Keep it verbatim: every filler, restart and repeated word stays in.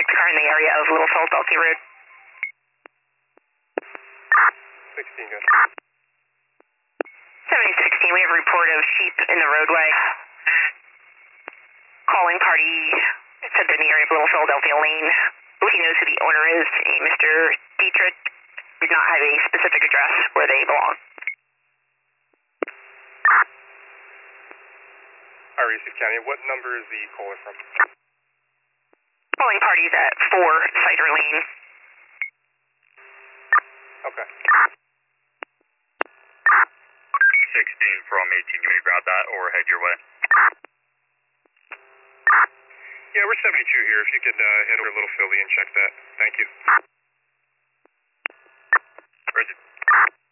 suspect car in the area of Littlefield, Belty Road. sixteen, good. seventy sixteen, we have a report of sheep in the roadway. Calling party said they're in the area of Little Philadelphia Lane. He knows who the owner is, a Mister Dietrich. Did not have a specific address where they belong. Arisa County, what number is the caller from? Calling parties at four Cider Lane. Okay. sixteen from eighteen, you may grab that or head your way. Yeah, we're seventy-two here. If you could uh, head over to Little Philly and check that. Thank you. Roger.